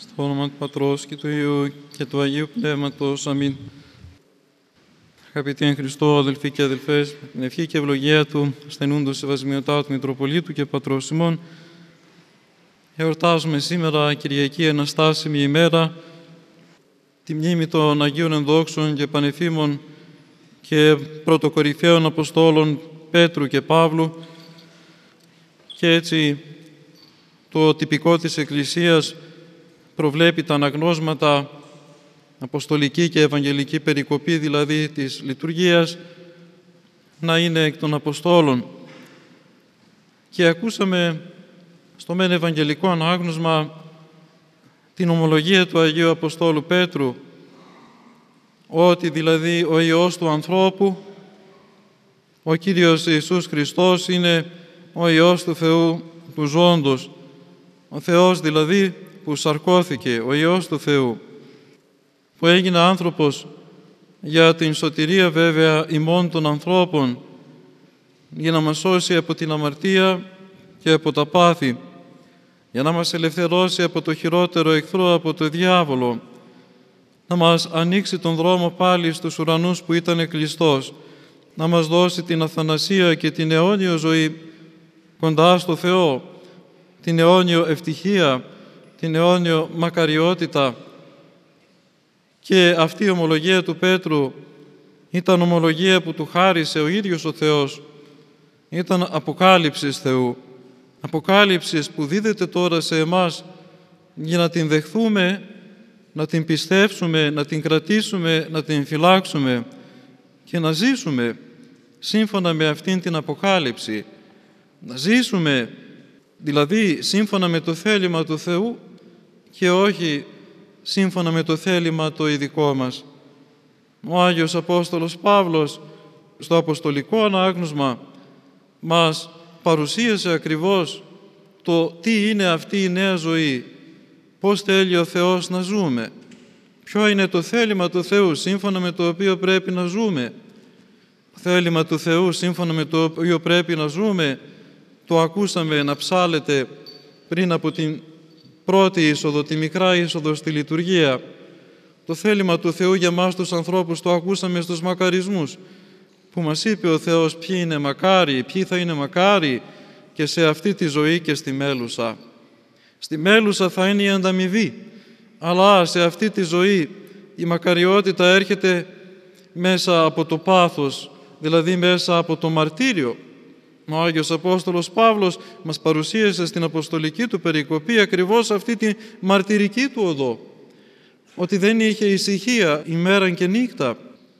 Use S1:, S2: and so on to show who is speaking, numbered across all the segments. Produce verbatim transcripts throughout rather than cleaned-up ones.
S1: Στο όνομα του Πατρός και του Υιού και του Αγίου Πνεύματος. Αμήν. Αγαπητοί εν Χριστώ, αδελφοί και αδελφές, με την ευχή και ευλογία του, ασθενούντος σεβασμιωτά του Μητροπολίτου και Πατρός ημών, εορτάζουμε σήμερα, Κυριακή Αναστάσιμη ημέρα, τη μνήμη των Αγίων Ενδόξων και Πανεφήμων και πρωτοκορυφαίων Αποστόλων Πέτρου και Παύλου, και έτσι το τυπικό της Εκκλησίας προβλέπει τα αναγνώσματα αποστολική και ευαγγελική περικοπή, δηλαδή της λειτουργίας, να είναι εκ των Αποστόλων. Και ακούσαμε στο μεν ευαγγελικό ανάγνωσμα την ομολογία του Αγίου Αποστόλου Πέτρου, ότι δηλαδή ο Υιός του ανθρώπου, ο Κύριος Ιησούς Χριστός, είναι ο Υιός του Θεού του ζώντος, ο Θεός δηλαδή που σαρκώθηκε, ο Υιός του Θεού, που έγινε άνθρωπος για την σωτηρία βέβαια ημών των ανθρώπων, για να μας σώσει από την αμαρτία και από τα πάθη, για να μας ελευθερώσει από το χειρότερο εχθρό, από το διάβολο, να μας ανοίξει τον δρόμο πάλι στους ουρανούς που ήταν κλειστός, να μας δώσει την αθανασία και την αιώνιο ζωή κοντά στο Θεό, την αιώνιο ευτυχία, την αιώνιο μακαριότητα. Και αυτή η ομολογία του Πέτρου ήταν ομολογία που του χάρισε ο ίδιος ο Θεός. Ήταν αποκάλυψης Θεού. Αποκάλυψης που δίδεται τώρα σε εμάς για να την δεχθούμε, να την πιστέψουμε, να την κρατήσουμε, να την φυλάξουμε και να ζήσουμε σύμφωνα με αυτήν την αποκάλυψη. Να ζήσουμε δηλαδή σύμφωνα με το θέλημα του Θεού και όχι σύμφωνα με το θέλημα το ειδικό μας. Ο Άγιος Απόστολος Παύλος στο Αποστολικό Ανάγνωσμα μας παρουσίασε ακριβώς το τι είναι αυτή η νέα ζωή, πώς θέλει ο Θεός να ζούμε, ποιο είναι το θέλημα του Θεού σύμφωνα με το οποίο πρέπει να ζούμε. Το θέλημα του Θεού σύμφωνα με το οποίο πρέπει να ζούμε το ακούσαμε να ψάλλεται πριν από την πρώτη είσοδο, τη μικρά είσοδο στη λειτουργία. Το θέλημα του Θεού για μας τους ανθρώπους το ακούσαμε στους μακαρισμούς, που μας είπε ο Θεός ποιοι είναι μακάρι, ποιοι θα είναι μακάρι και σε αυτή τη ζωή και στη μέλουσα. Στη μέλουσα θα είναι η ανταμοιβή, αλλά σε αυτή τη ζωή η μακαριότητα έρχεται μέσα από το πάθος, δηλαδή μέσα από το μαρτύριο. Ο Άγιος Απόστολος Παύλος μας παρουσίασε στην αποστολική του περικοπή ακριβώς αυτή τη μαρτυρική του οδό, ότι δεν είχε ησυχία ημέρα και νύχτα,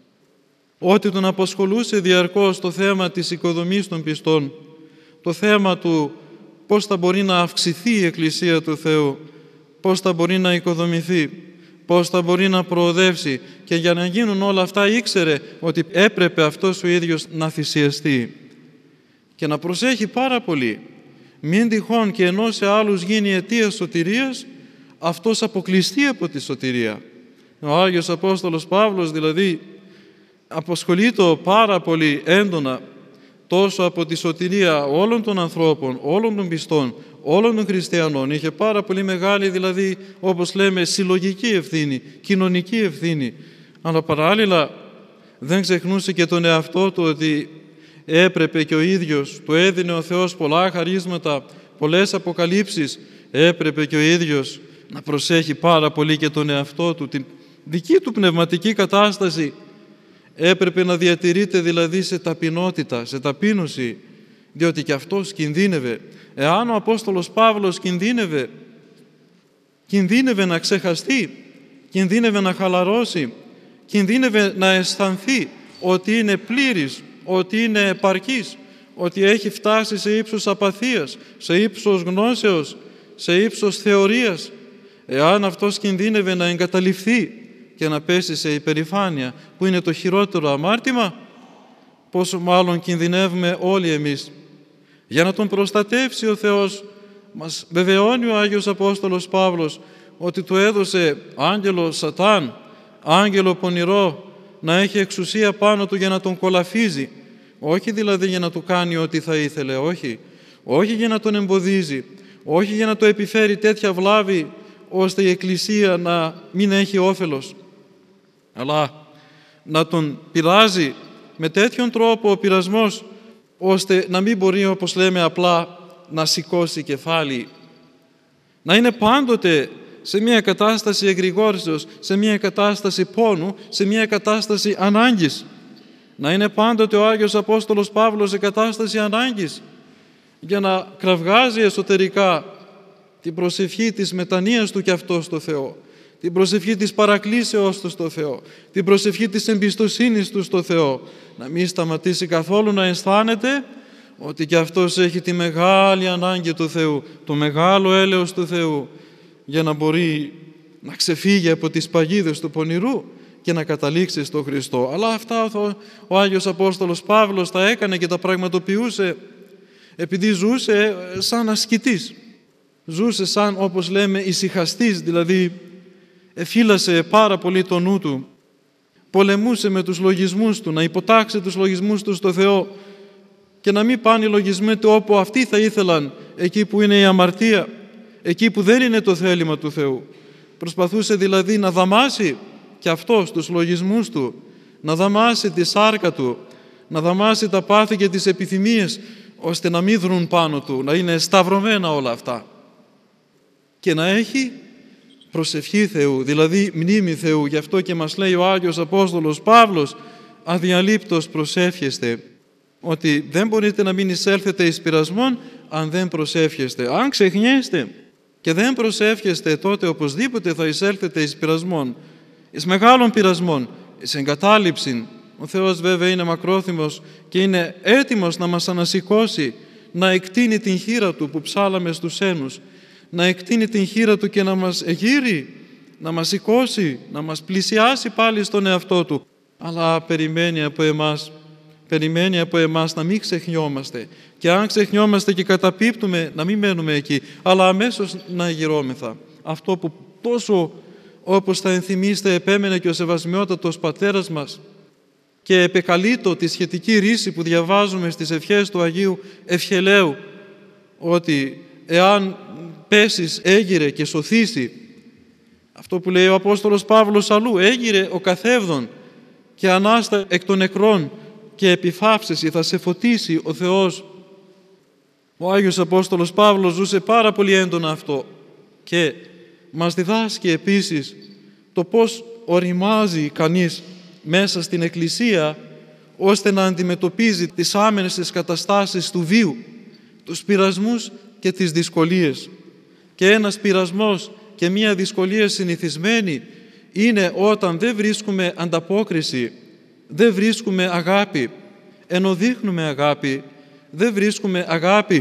S1: ότι τον απασχολούσε διαρκώς το θέμα της οικοδομής των πιστών, το θέμα του πώς θα μπορεί να αυξηθεί η Εκκλησία του Θεού, πώς θα μπορεί να οικοδομηθεί, πώς θα μπορεί να προοδεύσει, και για να γίνουν όλα αυτά ήξερε ότι έπρεπε αυτός ο ίδιος να θυσιαστεί και να προσέχει πάρα πολύ. Μην τυχόν και ενώ σε άλλους γίνει αιτία σωτηρίας, αυτός αποκλειστεί από τη σωτηρία. Ο Άγιος Απόστολος Παύλος δηλαδή απασχολείται πάρα πολύ έντονα τόσο από τη σωτηρία όλων των ανθρώπων, όλων των πιστών, όλων των χριστιανών. Είχε πάρα πολύ μεγάλη δηλαδή, όπως λέμε, συλλογική ευθύνη, κοινωνική ευθύνη. Αλλά παράλληλα δεν ξεχνούσε και τον εαυτό του, ότι έπρεπε και ο ίδιος, του έδινε ο Θεός πολλά χαρίσματα, πολλές αποκαλύψεις, έπρεπε και ο ίδιος να προσέχει πάρα πολύ και τον εαυτό του, την δική του πνευματική κατάσταση. Έπρεπε να διατηρείται δηλαδή σε ταπεινότητα, σε ταπείνωση, διότι και αυτός κινδύνευε. Εάν ο Απόστολος Παύλος κινδύνευε, κινδύνευε να ξεχαστεί, κινδύνευε να χαλαρώσει, κινδύνευε να αισθανθεί ότι είναι πλήρης, ότι είναι επαρκής, ότι έχει φτάσει σε ύψος απαθίας, σε ύψος γνώσεως, σε ύψος θεωρίας. Εάν αυτός κινδύνευε να εγκαταλειφθεί και να πέσει σε υπερηφάνεια, που είναι το χειρότερο αμάρτημα, πόσο μάλλον κινδυνεύουμε όλοι εμείς. Για να τον προστατεύσει ο Θεός, μας βεβαιώνει ο Άγιος Απόστολος Παύλος ότι του έδωσε άγγελο Σατάν, άγγελο πονηρό, να έχει εξουσία πάνω του για να τον κολαφίζει. Όχι δηλαδή για να του κάνει ό,τι θα ήθελε, όχι. Όχι για να τον εμποδίζει, όχι για να του επιφέρει τέτοια βλάβη ώστε η Εκκλησία να μην έχει όφελος, αλλά να τον πειράζει με τέτοιον τρόπο ο πειρασμός, ώστε να μην μπορεί, όπως λέμε απλά, να σηκώσει κεφάλι. Να είναι πάντοτε σε μια κατάσταση εγρηγόρησεως, σε μια κατάσταση πόνου, σε μια κατάσταση ανάγκης. Να είναι πάντοτε ο Άγιος Απόστολος Παύλος σε κατάσταση ανάγκης, για να κραυγάζει εσωτερικά την προσευχή της μετανοίας του κι αυτό στο Θεό, την προσευχή της παρακλήσεως του στο Θεό, την προσευχή της εμπιστοσύνης του στο Θεό. Να μην σταματήσει καθόλου να αισθάνεται ότι κι αυτός έχει τη μεγάλη ανάγκη του Θεού, το μεγάλο έλεος του Θεού, για να μπορεί να ξεφύγει από τις παγίδες του πονηρού και να καταλήξει στο Χριστό. Αλλά αυτά ο Άγιος Απόστολος Παύλος τα έκανε και τα πραγματοποιούσε επειδή ζούσε σαν ασκητής. Ζούσε σαν, όπως λέμε, ησυχαστής, δηλαδή εφύλασε πάρα πολύ το νου του, πολεμούσε με τους λογισμούς του, να υποτάξει τους λογισμούς του στο Θεό και να μην πάνε οι λογισμοί του όπου αυτοί θα ήθελαν, εκεί που είναι η αμαρτία, εκεί που δεν είναι το θέλημα του Θεού. Προσπαθούσε δηλαδή να δαμάσει και αυτός τους λογισμούς του, να δαμάσει τη σάρκα του, να δαμάσει τα πάθη και τις επιθυμίες, ώστε να μην δρουν πάνω του, να είναι σταυρωμένα όλα αυτά. Και να έχει προσευχή Θεού, δηλαδή μνήμη Θεού. Γι' αυτό και μας λέει ο Άγιος Απόστολος Παύλος, αδιαλείπτως προσεύχεστε, ότι δεν μπορείτε να μην εισέλθετε εις πειρασμόν αν δεν προσεύχεστε. Αν ξεχνιέστε και δεν προσεύχεστε, τότε οπωσδήποτε θα εισέλθετε εις πειρασμόν, εις μεγάλων πειρασμών, εις εγκατάλειψην. Ο Θεός βέβαια είναι μακρόθυμος και είναι έτοιμος να μας ανασηκώσει, να εκτείνει την χείρα Του που ψάλαμε στους Αίνους, να εκτείνει την χείρα Του και να μας εγείρει, να μας σηκώσει, να μας πλησιάσει πάλι στον εαυτό Του. Αλλά περιμένει από εμάς, περιμένει από εμάς να μην ξεχνιόμαστε. Και αν ξεχνιόμαστε και καταπίπτουμε, να μην μένουμε εκεί, αλλά αμέσως να εγειρώμεθα. Αυτό που τόσο, όπως θα ενθυμίστε, επέμενε και ο Σεβασμιότατος Πατέρας μας και επεκαλείτο τη σχετική ρίση που διαβάζουμε στις ευχές του Αγίου Ευχελαίου, ότι εάν πέσεις έγειρε και σωθήσει, αυτό που λέει ο Απόστολος Παύλος αλλού, έγειρε ο καθεύδον και ανάστα εκ των νεκρών και επιφάψεσαι, θα σε φωτίσει ο Θεός. Ο Άγιος Απόστολος Παύλος ζούσε πάρα πολύ έντονα αυτό και μας διδάσκει επίσης το πώς οριμάζει κανείς μέσα στην Εκκλησία, ώστε να αντιμετωπίζει τις άμεσες καταστάσεις του βίου, τους πειρασμούς και τις δυσκολίες. Και ένας πειρασμός και μία δυσκολία συνηθισμένη είναι όταν δεν βρίσκουμε ανταπόκριση, δεν βρίσκουμε αγάπη, ενώ δείχνουμε αγάπη, δεν βρίσκουμε αγάπη,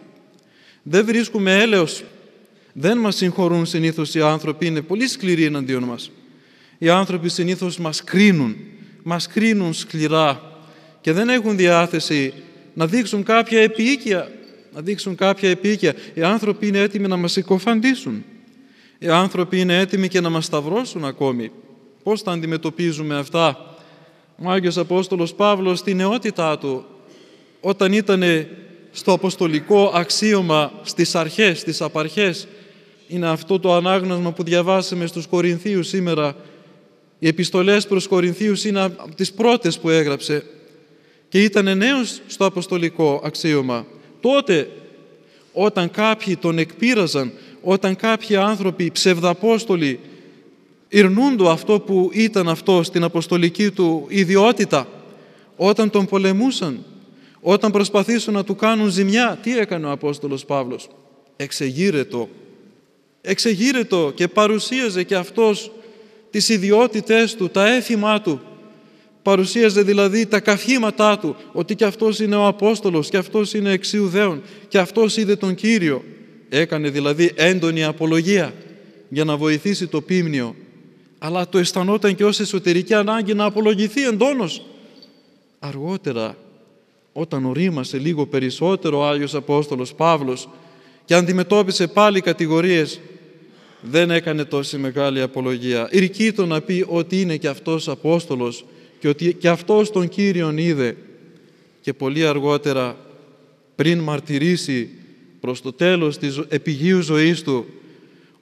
S1: δεν βρίσκουμε έλεος. Δεν μας συγχωρούν συνήθως οι άνθρωποι, είναι πολύ σκληροί εναντίον μας. Οι άνθρωποι συνήθως μας κρίνουν, μας κρίνουν σκληρά και δεν έχουν διάθεση να δείξουν κάποια επίοικια, να δείξουν κάποια επίοικια. Οι άνθρωποι είναι έτοιμοι να μας συκοφαντήσουν. Οι άνθρωποι είναι έτοιμοι και να μας σταυρώσουν ακόμη. Πώς τα αντιμετωπίζουμε αυτά? Ο Άγιος Απόστολος Παύλος στη νεότητά του, όταν ήταν στο αποστολικό αξίωμα στις αρχές, στις απαρχές, είναι αυτό το ανάγνωσμα που διαβάσαμε στους Κορινθίους σήμερα. Οι επιστολές προς Κορινθίους είναι από τις πρώτες που έγραψε και ήταν νέος στο αποστολικό αξίωμα. Τότε, όταν κάποιοι τον εκπείραζαν, όταν κάποιοι άνθρωποι ψευδαπόστολοι ειρνούντο αυτό που ήταν αυτό στην αποστολική του ιδιότητα, όταν τον πολεμούσαν, όταν προσπαθήσουν να του κάνουν ζημιά, τι έκανε ο Απόστολος Παύλος? Εξεγείρετο. Εξεγείρετο και παρουσίαζε και αυτός τις ιδιότητές του, τα έθιμά του. Παρουσίαζε δηλαδή τα καυχήματά του, ότι και αυτός είναι ο Απόστολος, και αυτός είναι εξ Ιουδαίων, και αυτός είδε τον Κύριο. Έκανε δηλαδή έντονη απολογία για να βοηθήσει το πίμνιο, αλλά το αισθανόταν και ως εσωτερική ανάγκη να απολογηθεί εντόνως. Αργότερα, όταν ορίμασε λίγο περισσότερο ο Άγιος Απόστολος Παύλος και αντιμετώπισε πάλι κατηγορίες, δεν έκανε τόση μεγάλη απολογία. Ηρκείτο να πει ότι είναι και αυτός Απόστολος και ότι και αυτός τον Κύριον είδε. Και πολύ αργότερα, πριν μαρτυρήσει προς το τέλος της επιγείου ζωής του,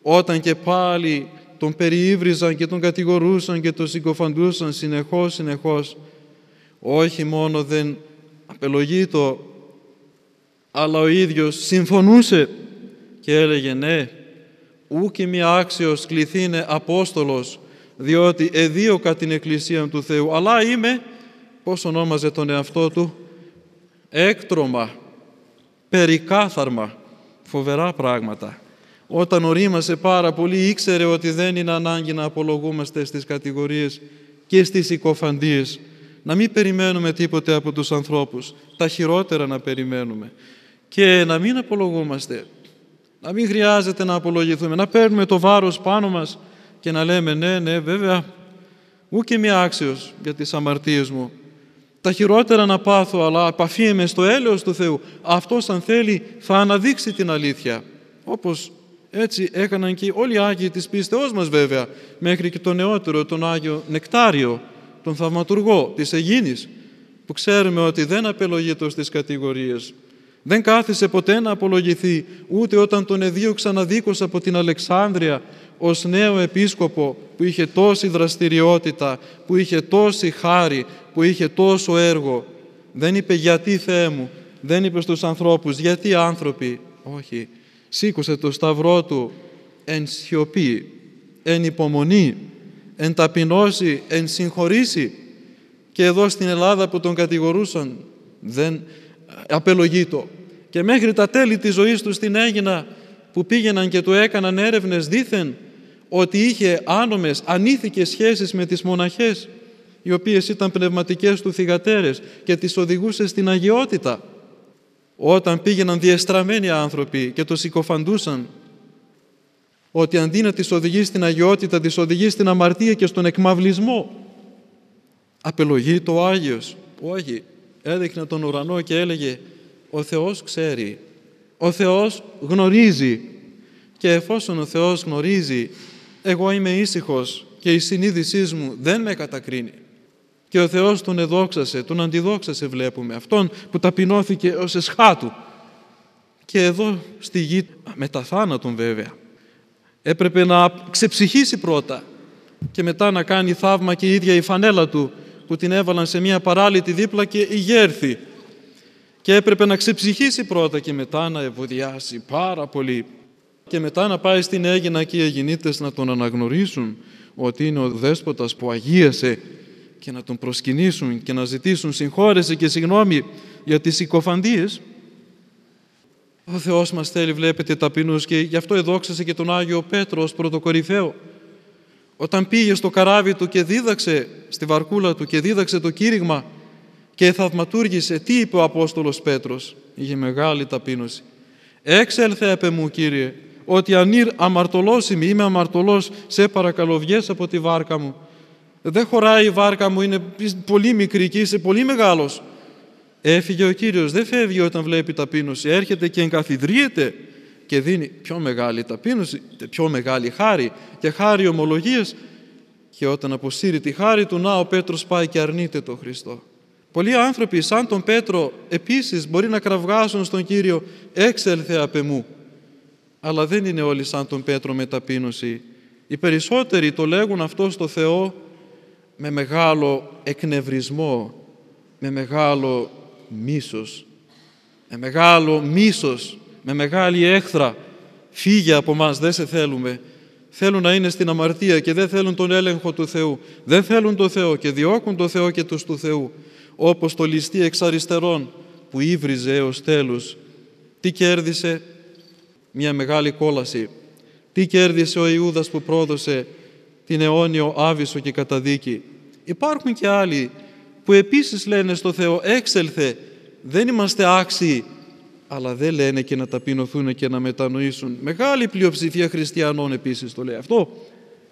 S1: όταν και πάλι τον περιήβριζαν και τον κατηγορούσαν και τον συκοφαντούσαν συνεχώς, συνεχώς, όχι μόνο δεν απελογείτο, αλλά ο ίδιος συμφωνούσε και έλεγε ναι, ου και μη άξιος κληθήνε Απόστολος, διότι εδίωκα την Εκκλησία του Θεού, αλλά είμαι, πώς ονόμαζε τον εαυτό του, έκτρωμα, περικάθαρμα, φοβερά πράγματα. Όταν ορίμασε πάρα πολύ, ήξερε ότι δεν είναι ανάγκη να απολογούμαστε στις κατηγορίες και στις συκοφαντίες, να μην περιμένουμε τίποτε από τους ανθρώπους, τα χειρότερα να περιμένουμε και να μην απολογούμαστε, να μην χρειάζεται να απολογηθούμε, να παίρνουμε το βάρος πάνω μας και να λέμε ναι, ναι, βέβαια, ου και μη άξιος για τις αμαρτίες μου. Τα χειρότερα να πάθω, αλλά επαφίεμαι στο έλεος του Θεού. Αυτός, αν θέλει, θα αναδείξει την αλήθεια. Όπως έτσι έκαναν και όλοι οι Άγιοι της πίστεώς μας, βέβαια, μέχρι και τον νεότερο, τον Άγιο Νεκτάριο, τον θαυματουργό της Αιγίνης, που ξέρουμε ότι δεν απελογείτο στις κατηγορίες. Δεν κάθισε ποτέ να απολογηθεί, ούτε όταν τον εδίωξαν αδίκως από την Αλεξάνδρεια ως νέο επίσκοπο, που είχε τόση δραστηριότητα, που είχε τόση χάρη, που είχε τόσο έργο. Δεν είπε γιατί Θεέ μου, δεν είπε στους ανθρώπους γιατί άνθρωποι, όχι. Σήκωσε το σταυρό του εν σιωπή, εν υπομονή, εν ταπεινώσει, εν συγχωρήσει. Και εδώ στην Ελλάδα που τον κατηγορούσαν δεν απελογείτο. Και μέχρι τα τέλη της ζωής του στην Αίγινα, που πήγαιναν και του έκαναν έρευνες δήθεν ότι είχε άνομες, ανήθικες σχέσεις με τις μοναχές, οι οποίες ήταν πνευματικές του θυγατέρες και τις οδηγούσε στην αγιότητα. Όταν πήγαιναν διεστραμμένοι άνθρωποι και το συκοφαντούσαν, ότι αντί να τις οδηγεί στην αγιότητα, τις οδηγεί στην αμαρτία και στον εκμαυλισμό. Απελογεί το Άγιος. Όχι, έδειχνε τον ουρανό και έλεγε ο Θεός ξέρει, ο Θεός γνωρίζει, και εφόσον ο Θεός γνωρίζει, εγώ είμαι ήσυχος και η συνείδησή μου δεν με κατακρίνει. Και ο Θεός τον εδόξασε, τον αντιδόξασε, βλέπουμε, αυτόν που ταπεινώθηκε ως εσχάτου. Και εδώ στη γη, μετά θάνατον βέβαια, έπρεπε να ξεψυχήσει πρώτα και μετά να κάνει θαύμα και η ίδια η φανέλα του, που την έβαλαν σε μια παράλυτη δίπλα και ηγέρθη. Και έπρεπε να ξεψυχήσει πρώτα και μετά να ευωδιάσει πάρα πολύ. Και μετά να πάει στην Αίγινα και οι Αιγινίτες να τον αναγνωρίσουν ότι είναι ο δέσποτας που αγίασε και να τον προσκυνήσουν και να ζητήσουν συγχώρεση και συγγνώμη για τις συκοφαντίες. Ο Θεός μας θέλει, βλέπετε, ταπεινούς, και γι' αυτό εδόξασε και τον Άγιο Πέτρο ως πρωτοκορυφαίο. Όταν πήγε στο καράβι του και δίδαξε, στη βαρκούλα του και δίδαξε το κήρυγμα και θαυματούργησε, τι είπε ο Απόστολος Πέτρος? Είχε μεγάλη ταπείνωση. «Έξελθε απ' εμού, Κύριε, ότι ανήρ αμαρτωλός είμαι, είμαι αμαρτωλός, σε παρακαλώ βγες από τη βάρκα μου. Δεν χωράει η βάρκα μου, είναι πολύ μικρή και είσαι πολύ μεγάλος». Έφυγε ο Κύριος, δεν φεύγει όταν βλέπει ταπείνωση, έρχεται και εγκαθιδρύεται και δίνει πιο μεγάλη ταπείνωση, πιο μεγάλη χάρη και χάρη ομολογίας. Και όταν αποσύρει τη χάρη του, να ο Πέτρος πάει και αρνείται τον Χριστό. Πολλοί άνθρωποι σαν τον Πέτρο επίσης μπορεί να κραυγάσουν στον Κύριο «Έξελθε απ' εμού». Αλλά δεν είναι όλοι σαν τον Πέτρο με ταπείνωση. Οι περισσότεροι το λέγουν αυτό στο Θεό με μεγάλο εκνευρισμό, με μεγάλο μίσος, με μεγάλο μίσος, με μεγάλη έχθρα. «Φύγε από μας, δεν σε θέλουμε». Θέλουν να είναι στην αμαρτία και δεν θέλουν τον έλεγχο του Θεού. Δεν θέλουν το Θεό και διώκουν το Θεό και τους του Θεού. Όπως το ληστή εξ αριστερών που ύβριζε έως τέλους. Τι κέρδισε? Μια μεγάλη κόλαση. Τι κέρδισε ο Ιούδας που πρόδωσε την αιώνιο άβυσσο και καταδίκη? Υπάρχουν και άλλοι που επίσης λένε στο Θεό «Έξελθε, δεν είμαστε άξιοι», αλλά δεν λένε και να ταπεινωθούν και να μετανοήσουν. Μεγάλη πλειοψηφία χριστιανών επίσης το λέει αυτό,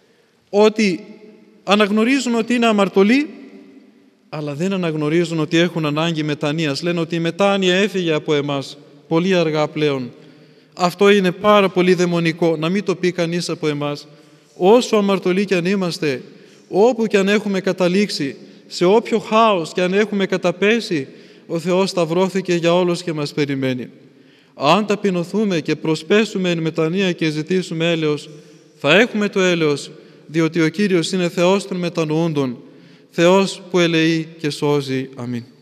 S1: ότι αναγνωρίζουν ότι είναι αμαρτωλοί, αλλά δεν αναγνωρίζουν ότι έχουν ανάγκη μετανοίας. Λένε ότι η μετάνοια έφυγε από εμάς πολύ αργά πλέον. Αυτό είναι πάρα πολύ δαιμονικό, να μην το πει κανείς από εμάς. Όσο αμαρτωλοί κι αν είμαστε, όπου κι αν έχουμε καταλήξει, σε όποιο χάος κι αν έχουμε καταπέσει, ο Θεός σταυρώθηκε για όλους και μας περιμένει. Αν ταπεινωθούμε και προσπέσουμε εν μετανία και ζητήσουμε έλεος, θα έχουμε το έλεος, διότι ο Κύριος είναι Θεός των μετανοούντων, Θεός που ελεεί και σώζει. Αμήν.